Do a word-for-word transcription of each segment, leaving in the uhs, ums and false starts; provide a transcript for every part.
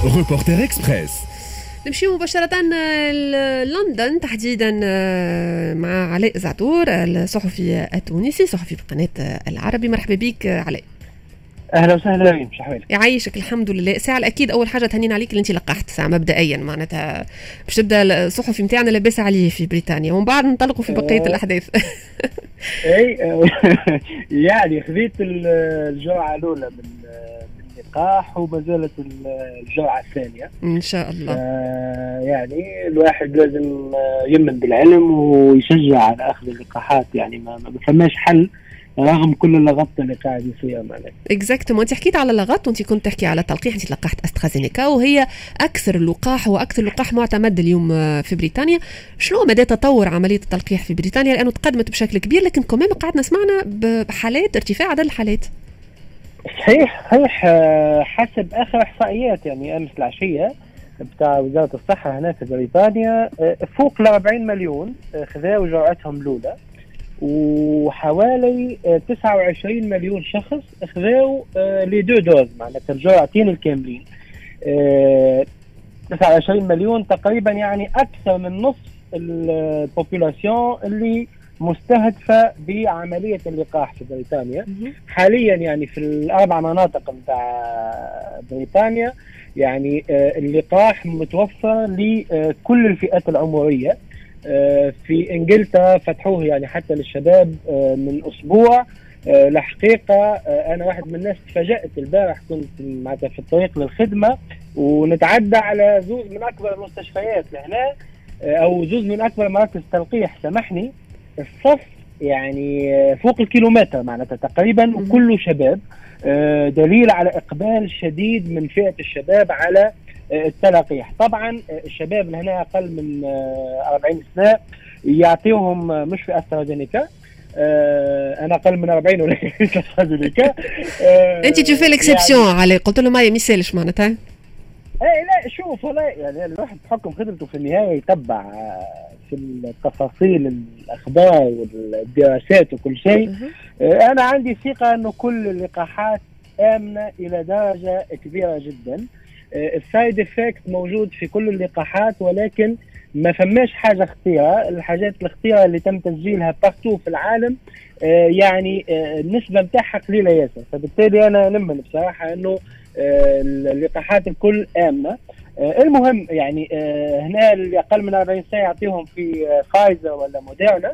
Reporter Express. نمشي مباشرة لندن تحديدا مع علاء زعتور الصحفي التونسي صحفي بقناة العربي. مرحبا بك علاء. اهلا وسهلا بك. مش حوالك يعيشك. الحمد لله. ساعة اكيد اول حاجه تهنينا عليك اللي انت لقحت ساعه مبدئيا معناتها باش تبدا الصحفي نتاعنا لاباس عليه في بريطانيا ومن بعد ننطلقوا في بقيه أه الاحداث. اي يعني خذيت الجرعه الاولى من اللقاح وما زالت الجرعه الثانيه ان شاء الله. آه يعني الواحد لازم يمن بالعلم ويشجع على اخذ اللقاحات، يعني ما فماش حل رغم كل اللغط اللي قاعد يصير معنا. اكزاكتومون. انت حكيت على اللغط وانت كنت تحكي على تلقيح. انت لقحت استرازينيكا وهي اكثر لقاح واكثر لقاح معتمد اليوم في بريطانيا. شنو مدى تطور عمليه التلقيح في بريطانيا؟ لانه تقدمت بشكل كبير لكن كمان قعدنا سمعنا بحالات ارتفاع عدد الحالات. صحيح صحيح. حسب اخر احصائيات يعني امس العشيه بتاع وزاره الصحه هنا في بريطانيا فوق ال أربعين مليون خذوا جرعتهم الاولى، وحوالي تسعة وعشرين مليون شخص اخذوا لي دو دوز معناتها الجرعتين الكاملين. تسعة وعشرين مليون تقريبا يعني اكثر من نصف البوبولاسيون اللي مستهدفه بعمليه اللقاح في بريطانيا حاليا. يعني في الاربع مناطق بتاع بريطانيا يعني اللقاح متوفر لكل الفئات العمريه. في انجلترا فتحوه يعني حتى للشباب من اسبوع. الحقيقه انا واحد من الناس تفاجأت البارح، كنت معناتها في الطريق للخدمه ونتعدى على زوز من اكبر المستشفيات لهنا او زوز من اكبر مراكز تلقيح، سامحني الصف يعني فوق الكيلومتر معناتها تقريبا وكله شباب. دليل على اقبال شديد من فئه الشباب على التلقيح. طبعا الشباب هنا اقل من أربعين سنه يعطيهم مش في استرازينيكا. انا اقل من أربعين ولا استرازينيكا. انت تشوفي الاكسبسيون علي قلت له ما يمثلش معناتها. اي لا شوف والله يعني الواحد بحكم خدمته في النهايه يتبع في التفاصيل الأخبار والدراسات وكل شيء. أنا عندي ثقة أنه كل اللقاحات آمنة إلى درجة كبيرة جدا. السايد افكت موجود في كل اللقاحات ولكن ما فماش حاجة خطيرة. الحاجات الخطيرة اللي تم تسجيلها بارتو في العالم يعني النسبة متاعها قليلة ياسر، فبالتالي أنا نمن بصراحة أنه اللقاحات الكل آمنة. المهم يعني هنا اللي أقل من أربعين سنة يعطيهم في فايزر ولا موديرنا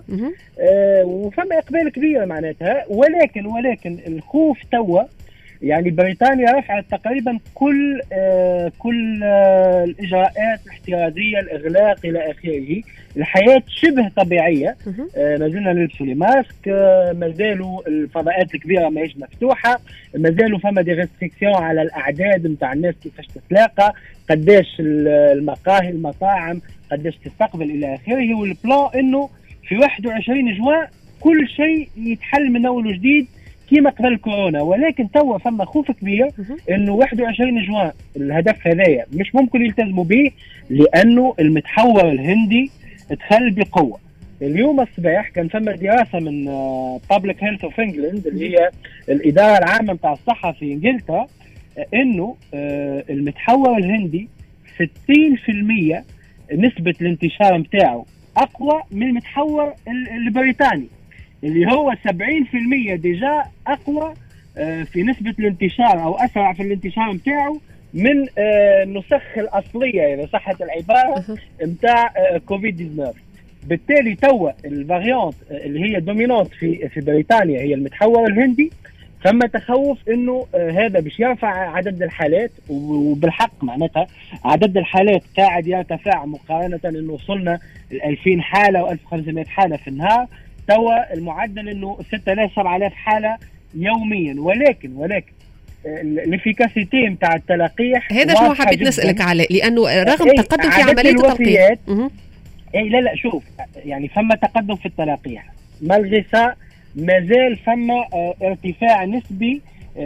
وفما إقبال كبير معناتها. ولكن ولكن الخوف توا يعني بريطانيا رفعت تقريبا كل آه كل آه الإجراءات الاحترازية، الإغلاق إلى آخره. الحياة شبه طبيعية. آه ما زلنا نلبس لي ماسك، آه ما زالوا الفضاءات الكبيرة ما هيش مفتوحة، ما زالوا فما دي ريستريكسيون على الأعداد متاع الناس كيفاش تتلاقى، قداش المقاهي المطاعم قداش تستقبل إلى آخره. والبلان إنه في واحد وعشرين جوان كل شيء يتحل من أول وجديد كيما قبل كورونا. ولكن توا فما خوف كبير انه واحد وعشرين جوان الهدف هذايا مش ممكن يلتزموا به لانه المتحور الهندي دخل بقوه. اليوم الصباح كان فما دراسه من Public Health of England اللي هي الاداره العامه بتاع الصحه في انجلترا انه المتحور الهندي ستين بالمئة نسبه الانتشار نتاعو اقوى من المتحور البريطاني اللي هو سبعين بالمئة ديجا أقوى في نسبة الانتشار أو أسرع في الانتشار متاعه من النسخ الأصلية إذا صحت العبارة متاع كوفيد تسعة عشر. بالتالي توا الفاريانت اللي هي دومينانت في في بريطانيا هي المتحور الهندي. فما تخوف انه هذا باش يرفع عدد الحالات، وبالحق معناتها عدد الحالات قاعد يرتفع مقارنة انه وصلنا ل ألفين حالة و ألف وخمسمائة حالة في النهار. توا المعدل انه ستة آلاف سبعة آلاف حالة يوميا. ولكن ولكن الافيكاسيتي نتاع التلقيح هذا شنو حبيت نسألك عليه لانه رغم تقدم في عملية التلقيح. اي لا لا شوف يعني فما تقدم في التلقيح مالغي سا مازال فما ارتفاع نسبي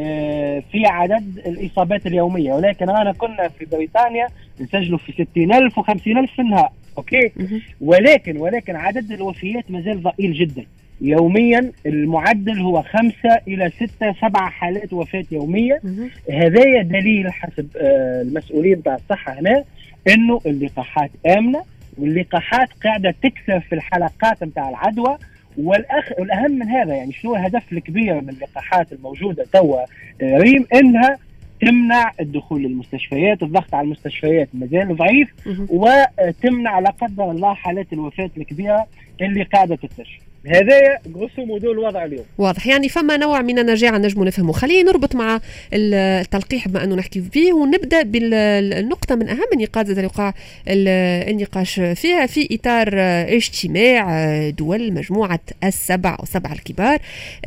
في عدد الإصابات اليومية. ولكن أنا كنا في بريطانيا نسجلوا في ستين ألف وخمسين ألف في النهار. أوكي. ولكن ولكن عدد الوفيات مازال ضئيل جدا. يوميا المعدل هو خمسة إلى ستة سبعة حالات وفاة يومية. هذا دليل حسب المسؤولين بتاع الصحة هنا إنه اللقاحات آمنة، واللقاحات قاعدة تكثر في الحلقات بتاع العدوى. والأخ والأهم من هذا يعني شو الهدف الكبير من اللقاحات الموجودة توا ريم؟ إنها تمنع الدخول للمستشفيات، الضغط على المستشفيات مازال ضعيف، وتمنع لا قدر الله حالات الوفاة الكبيرة اللي قاعدة تنتشر. هذا غروسو مودو الوضع اليوم. واضح، يعني فما نوع من النجاعة نجمو نفهمه. خلينا نربط مع التلقيح بما أنه نحكي فيه، ونبدأ بالنقطة من أهم النقاط ذات الوقع النقاش فيها في إطار اجتماع دول مجموعة السبع أو سبع الكبار،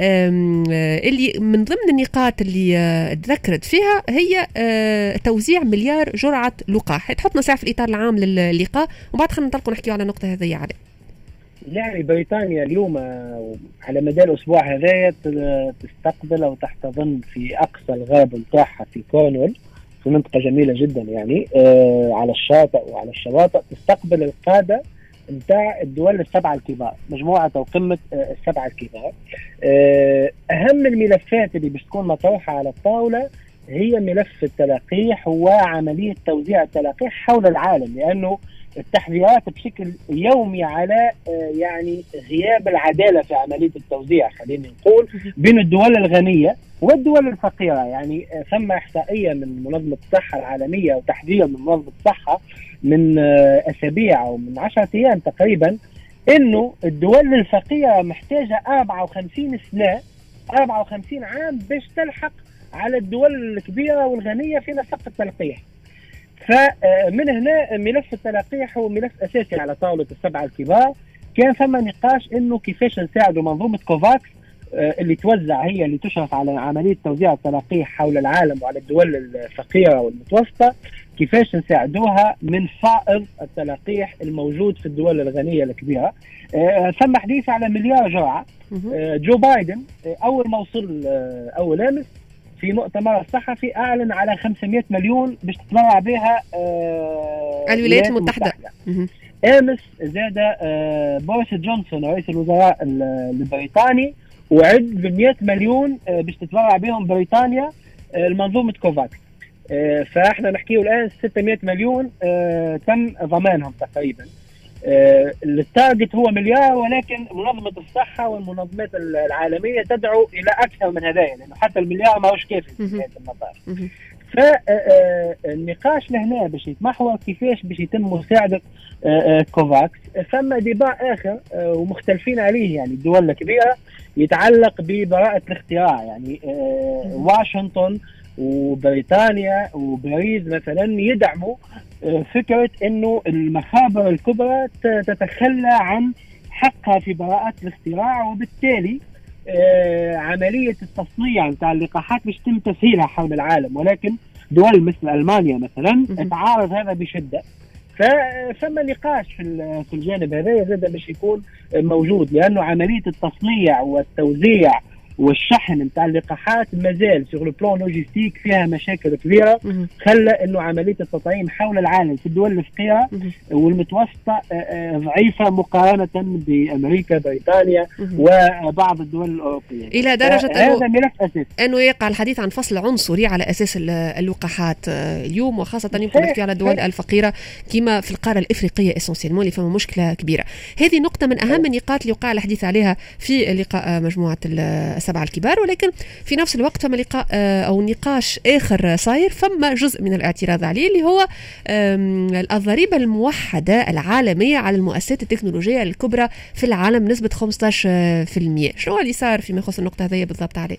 اللي من ضمن النقاط اللي تذكرت فيها هي توزيع مليار جرعة لقاح. تحطنا ساعة في الإطار العام للقاء، وبعد خلينا نطلقوا نحكي على النقطة هذه عليه. يعني بريطانيا اليوم على مدى الأسبوع هذايا تستقبل أو تحتضن في أقصى الغرب متاعها في كورنول، في منطقة جميلة جدا يعني آه على الشاطئ وعلى الشواطئ، تستقبل القادة متاع الدول السبعة الكبار، مجموعة أو قمة آه السبعة الكبار. آه أهم الملفات اللي بتكون تكون مطروحة على الطاولة هي ملف التلقيح وعملية توزيع التلقيح حول العالم، لأنه التحذيرات بشكل يومي على يعني غياب العدالة في عملية التوزيع، خلينا نقول بين الدول الغنية والدول الفقيرة. يعني ثم إحصائية من منظمة الصحة العالمية وتحذير من منظمة الصحة من أسابيع أو من عشرة أيام تقريبا، إنه الدول الفقيرة محتاجة أربعة وخمسين سنة أربعة وخمسين عام باش تلحق على الدول الكبيرة والغنية في نسق التلقيح. فمن هنا ملف التلقيح هو ملف أساسي على طاولة السبعة الكبار. كان ثم نقاش إنه كيفاش نساعدوا منظومة كوفاكس اللي توزع، هي اللي تشرف على عملية توزيع التلقيح حول العالم وعلى الدول الفقيرة والمتوسطة، كيفاش نساعدوها من فائض التلقيح الموجود في الدول الغنية الكبيرة. ثم حديث على مليار جرعة. جو بايدن أول ما وصل أول أمس في مؤتمر الصحفي أعلن على خمسمائة مليون باش تتبرع بها آه الولايات المتحدة. أمس زاد آه بوريس جونسون رئيس الوزراء البريطاني وعد ب مئة مليون آه باش تتبرع بهم بريطانيا آه المنظومة كوفاكس. آه فاحنا نحكيه الآن ستمائة مليون آه تم ضمانهم تقريبا. آه التارجت هو مليار، ولكن منظمة الصحة والمنظمات العالمية تدعو إلى أكثر من هذا، لأنه حتى المليار ما هوش كافي في نهاية المطاف. فالنقاش لهنا باش يتمحور كيفاش باش يتم مساعدة آه كوفاكس. ثم ديبا آخر آه ومختلفين عليه يعني الدول الكبيرة يتعلق ببراءة الاختراع. يعني آه واشنطن وبريطانيا وباريس مثلا يدعموا فكرة انه المخابر الكبرى تتخلى عن حقها في براءة الاختراع، وبالتالي عملية التصنيع نتاع اللقاحات باش يتم تسهيلها حول العالم. ولكن دول مثل ألمانيا مثلا تعارض هذا بشدة. فثم نقاش في في الجانب هذا زاد باش يكون موجود، لأنه عملية التصنيع والتوزيع والشحن نتاع اللقاحات مازال في البلان لوجيستيك فيها مشاكل كبيره، خلى انه عمليه التطعيم حول العالم في الدول الفقيره والمتوسطه ضعيفه مقارنه بامريكا بريطانيا وبعض الدول الاوروبيه، الى درجه هذا ملف اساسي انه يقع الحديث عن فصل عنصري على اساس اللقاحات اليوم، وخاصه يمكن نحكي على الدول الفقيره كما في القاره الافريقيه اسونسيلمون اللي فما مشكله كبيره. هذه نقطه من اهم النقاط اللي وقع الحديث عليها في لقاء مجموعه السبعة الكبار، ولكن في نفس الوقت فما لقاء أو نقاش آخر صاير، فما جزء من الاعتراض عليه اللي هو الضريبة الموحدة العالمية على المؤسسات التكنولوجية الكبرى في العالم نسبة خمسة عشر بالمئة. شنو اللي صار فيما يخص النقطة هذه بالضبط عليه؟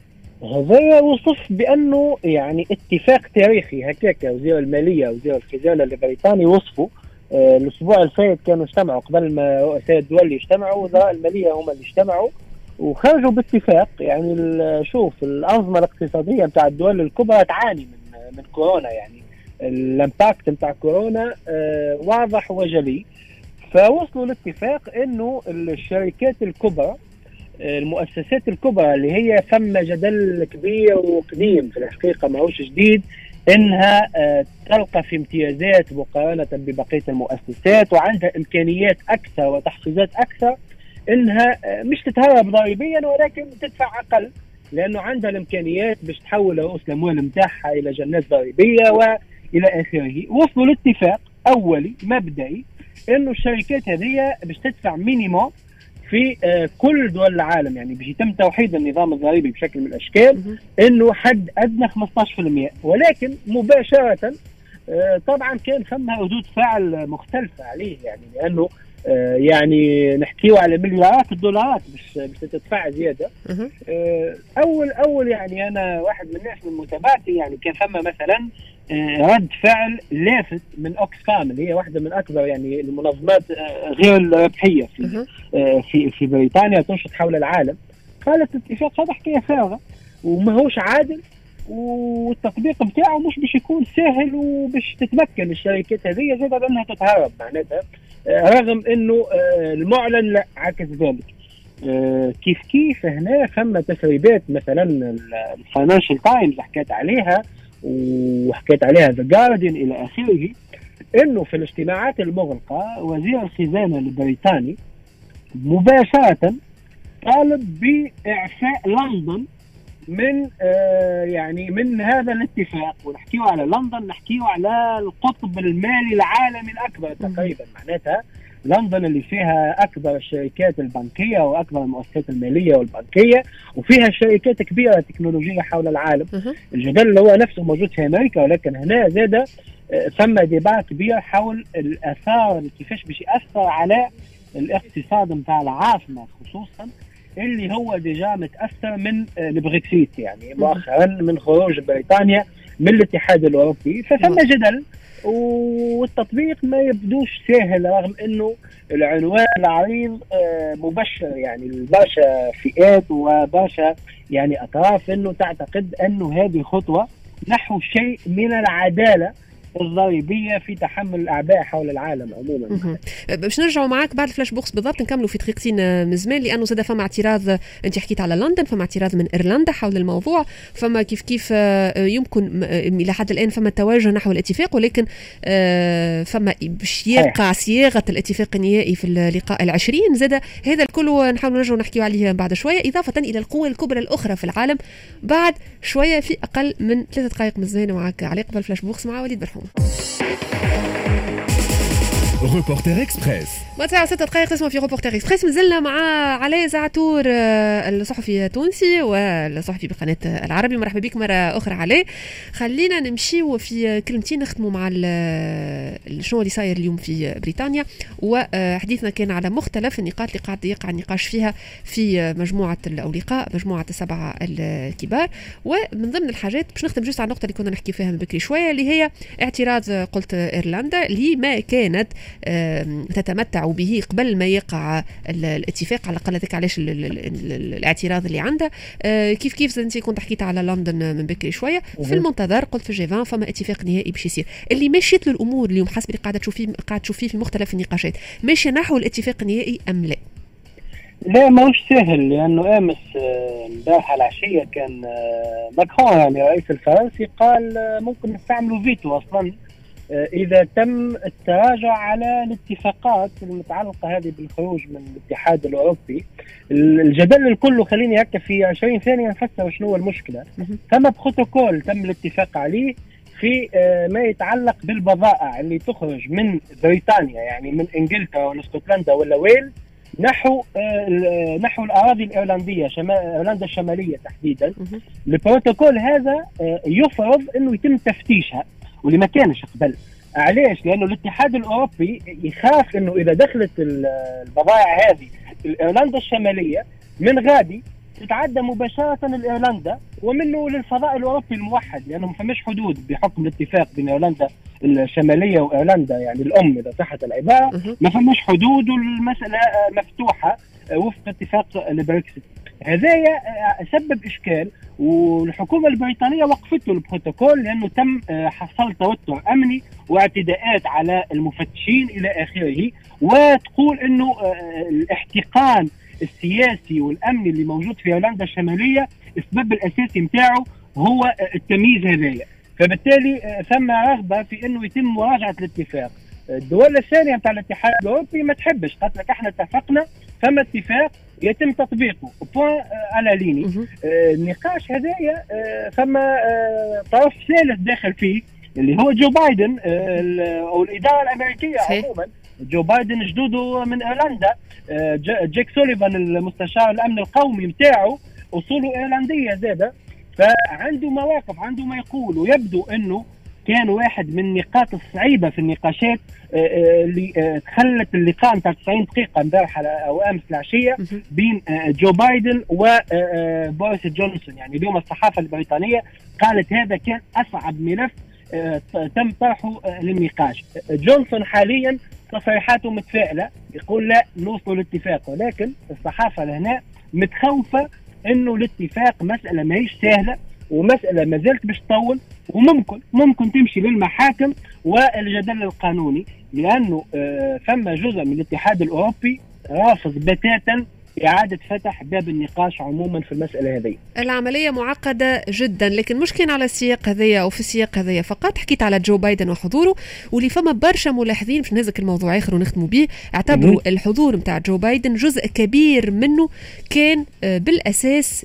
هذا وصف بأنه يعني اتفاق تاريخي هكاك. وزير المالية وزير الخزانة البريطاني وصفوا آه الأسبوع الفائت كانوا اجتمعوا قبل ما رؤساء الدول يجتمعوا، وزراء المالية هم اللي اجتمعوا وخرجوا باتفاق. يعني شوف الأنظمة الاقتصادية بتاع الدول الكبرى تعاني من من كورونا، يعني الامباكت بتاع كورونا آه واضح وجلي. فوصلوا لاتفاق انه الشركات الكبرى آه المؤسسات الكبرى اللي هي ثم جدل كبير وقديم في الحقيقة ما هوش جديد، انها آه تلقى في امتيازات مقارنة ببقية المؤسسات وعندها امكانيات اكثر وتحفيزات اكثر، انها مش تتهرب ضريبيا ولكن تدفع اقل، لانه عندها الامكانيات باش تحول رؤوس الاموال نتاعها الى جنات ضريبيه والى اخره. وصلوا لاتفاق اولي مبدئي انه الشركات هذه باش تدفع مينيموم في كل دول العالم، يعني باش يتم توحيد النظام الضريبي بشكل من الاشكال، انه حد ادنى خمسة عشر بالمئة، ولكن مباشره طبعا كان ثم ردود فعل مختلفه عليه، يعني لانه يعني نحكيوا على مليارات الدولارات باش باش تدفع زياده. اول اول يعني انا واحد من الناس من متابعتي يعني كان ثم مثلا رد فعل لافت من اوكسفام اللي هي واحده من اكبر يعني المنظمات غير الربحيه في في في بريطانيا تنشط حول العالم. قالت الاتفاق هذا حكايه فارغه وما هوش عادل، والتطبيق بتاعه مش باش يكون سهل وباش تتمكن الشركات هذه زاد انها تتهرب معناتها، رغم انه المعلن لا عكس ذلك. كيف كيف هنا ثم تسريبات مثلا الفاينانشال تايمز حكيت عليها وحكيت عليها ذا جارديان الى اخره، انه في الاجتماعات المغلقه وزير الخزانه البريطاني مباشره طالب باعفاء لندن من آه يعني من هذا الاتفاق. ونحكيه على لندن نحكيه على القطب المالي العالمي الاكبر تقريبا، معناتها لندن اللي فيها اكبر الشركات البنكيه واكبر المؤسسات الماليه والبنكيه، وفيها شركات كبيره تكنولوجيه حول العالم. الجدل اللي هو نفسه موجود في امريكا، ولكن هنا زاد آه ثم ديبات كبير حول الاثار كيفاش باش ياثر على الاقتصاد نتاع العاصمه، خصوصا اللي هو ديجا متاثر من البريكسيت، يعني مؤخرا من خروج بريطانيا من الاتحاد الاوروبي. فثم جدل والتطبيق ما يبدوش سهل، رغم انه العنوان العريض مبشر، يعني الباشا فئات وباشا يعني اطراف انه تعتقد انه هذه خطوه نحو شيء من العداله الضريبيه في تحمل الاعباء حول العالم عموما. باش نرجعوا معاك بعد الفلاش بوكس بالضبط نكملوا في دقيقتين من زمان، لانه زاد فما اعتراض، انت حكيت على لندن، فما اعتراض من ايرلندا حول الموضوع، فما كيف كيف يمكن الى حد الان فما توجه نحو الاتفاق، ولكن فما باش يقع صياغه الاتفاق النهائي في اللقاء العشرين. زاد هذا الكل نحاول نرجعوا نحكيوا عليه بعد شويه، اضافه الى القوى الكبرى الاخرى في العالم بعد شويه في اقل من ثلاثة دقائق من زمان. معك علي قبل الفلاش بوكس مع وليد برحوم. روبورتر اكسبريس متاع ستة دقائق تسمع في روبورتر اكسبريس. مازلنا مع علاء زعتور الصحفي التونسي والصحفي بقناة العربي. مرحبا بك مرة أخرى علاء. خلينا نمشي وفي كلمتين نختموا مع شنو اللي صاير اليوم في بريطانيا، وحديثنا كان على مختلف النقاط اللي قاعد يقع النقاش فيها في مجموعة أو لقاء مجموعة السبعة الكبار. ومن ضمن الحاجات باش نختم جوست على النقطة اللي كنا نحكي فيها من بكري شوية، اللي هي اعتراض قلت إيرلندا اللي ما كانت تتمتع به قبل ما يقع الاتفاق، على الاقل هذاك علاش الاعتراض اللي عندها. كيف كيف انت كنت حكيت على لندن من بكري شويه، في المنتظر قلت في الجي عشرين فما اتفاق نهائي باش يصير، اللي مشيت له الامور اليوم حسب اللي قاعده تشوفيه قاعد تشوفيه في مختلف النقاشات، ماشيه نحو الاتفاق النهائي ام لا؟ لا ماهوش سهل، لانه امس امبارح العشيه كان ماكرون يعني الرئيس الفرنسي قال ممكن نستعملوا فيتو اصلا إذا تم التراجع على الاتفاقات المتعلقة هذه بالخروج من الاتحاد الأوروبي. الجدل الكل خليني هكا في عشرين ثانية نفسر شنو المشكلة. ثم بروتوكول تم الاتفاق عليه في ما يتعلق بالبضائع اللي تخرج من بريطانيا، يعني من إنجلترا ولا اسكتلندا ولا ويل نحو نحو الأراضي الإيرلندية، شمال إيرلندا الشمالية تحديدا. البروتوكول هذا يفرض إنه يتم تفتيشها، واللي ما كانش قبل. علاش؟ لانه الاتحاد الاوروبي يخاف انه اذا دخلت البضائع هذه الايرلندا الشماليه من غادي تتعدى مباشره الايرلندا ومنه للفضاء الاوروبي الموحد، لانه ما فماش حدود بحكم الاتفاق بين ايرلندا الشماليه وايرلندا يعني الام اذا صحت العباره، ما فماش حدود والمساله مفتوحه وفق اتفاق البريكسيت. هذا سبب اشكال، والحكومه البريطانيه وقفته البروتوكول لانه تم حصل توتر امني واعتداءات على المفتشين الى اخره، وتقول انه الاحتقان السياسي والامني اللي موجود في ايرلندا الشماليه السبب الاساسي نتاعو هو التمييز هذايا، فبالتالي ثم رغبه في انه يتم مراجعه الاتفاق. الدول الثانيه نتاع الاتحاد الاوروبي ما تحبش، قالت لك احنا اتفقنا ثم اتفاق يتم تطبيقه بوان على ليني. آه النقاش هذايا آه ثم آه طرف ثالث داخل فيه اللي هو جو بايدن آه او الاداره الامريكيه عموما. جو بايدن جدوده من ايرلندا، آه جيك سوليفان المستشار الامن القومي متاعه اصوله ايرلنديه زاده، فعنده مواقف، عنده ما يقول، ويبدو انه كان واحد من النقاط الصعيبه في النقاشات اللي تخلت اللقاء نتاع تسعين دقيقه امبارح او امس العشيه بين جو بايدن وبوريس جونسون. يعني اليوم الصحافه البريطانيه قالت هذا كان اصعب ملف تم طرحه للنقاش. جونسون حاليا تصريحاته متفائله، يقول لا نوصلوا لاتفاق، ولكن الصحافه لهنا متخوفه انه الاتفاق مساله ماهيش سهله، ومساله ما زالت باش تطول، وممكن ممكن تمشي للمحاكم والجدل القانوني، لانه آه ثم جزء من الاتحاد الاوروبي رافض بتاتا إعادة فتح باب النقاش عموما في المسألة هذه. العملية معقدة جدا، لكن مش كان على السياق هذية أو في السياق هذية فقط. حكيت على جو بايدن وحضوره، واللي فما برشا ملاحظين في نزك الموضوع آخر ونختموا به، اعتبروا الحضور متاع جو بايدن جزء كبير منه كان بالأساس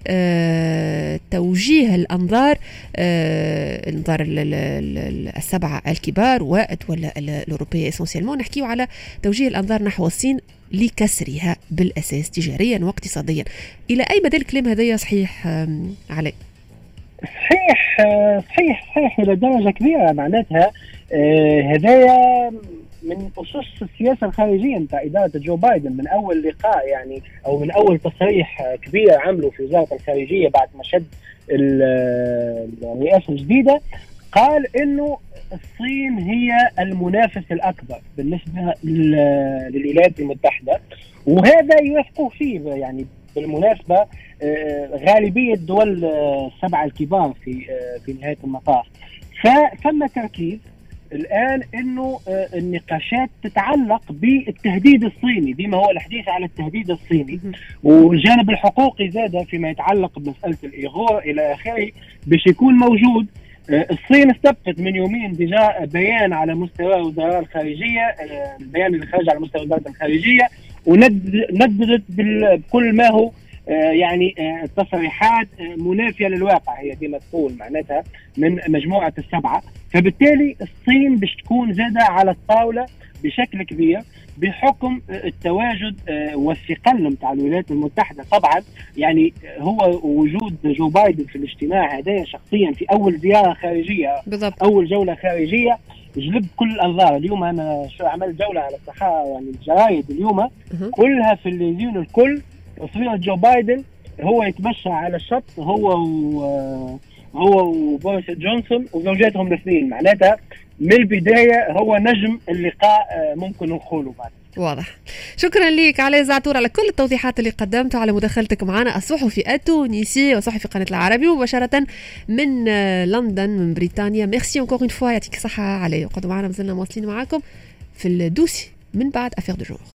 لتوجيه الأنظار الأنظار السبعة الكبار والدول الأوروبية اسونسيالمون، نحكيو على توجيه الأنظار نحو الصين لكسرها بالأساس تجاريا واقتصاديا. إلى أي مدى الكلام هذا صحيح علي؟ صحيح صحيح صحيح إلى درجة كبيرة. معناتها آه هدايا من أسس السياسة الخارجية نتاع إدارة جو بايدن من أول لقاء، يعني أو من أول تصريح كبير عمله في وزارة الخارجية بعد ما شد الرئاسة الجديدة، قال إنه الصين هي المنافس الأكبر بالنسبة للولايات المتحدة، وهذا يوافقوا فيه. يعني بالمناسبة غالبية دول السبعة الكبار في في نهاية المطاف. فثم تركيز الآن إنه النقاشات تتعلق بالتهديد الصيني، بما هو الحديث على التهديد الصيني، والجانب الحقوقي زاد فيما يتعلق بمسألة الإيغور إلى آخره باش يكون موجود. الصين استبقت من يومين ديجا بيان على مستوى وزراء الخارجية، البيان اللي خرج على مستوى وزارة الخارجية، ونددت بكل ما هو يعني تصريحات منافية للواقع، هي ديما تقول معناتها من مجموعة السبعة. فبالتالي الصين باش تكون زادة على الطاولة بشكل كبير بحكم التواجد والثقل متاع الولايات المتحدة. طبعا يعني هو وجود جو بايدن في الاجتماع هذا شخصيا في أول زيارة خارجية بالضبط. أول جولة خارجية جلب كل الأنظار. اليوم أنا شو عملت جولة على الصحافة، يعني الجرايد اليوم كلها في الليزيون الكل تصوير جو بايدن هو يتمشى على الشط هو و هو وبوريس جونسون وزوجاتهم الاثنين. معناتها من البداية هو نجم اللقاء ممكن نقوله بعد. واضح. شكرا لك علي زعتور على كل التوضيحات اللي قدمتها، على مداخلتك معنا. الصحفي التونسي وصحفي قناة العربي مباشرة من لندن من بريطانيا. ميرسي encore une fois، يعطيك صحة علي. وقعدوا معنا، مازلنا مواصلين معاكم في الدوسي من بعد أفير دو جور.